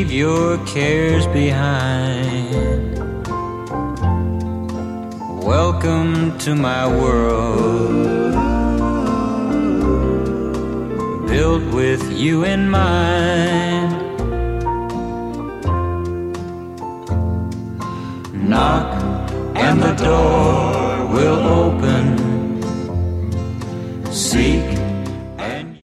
your cares behind. Welcome to my world, built with you in mind. Knock and the door will open. Seek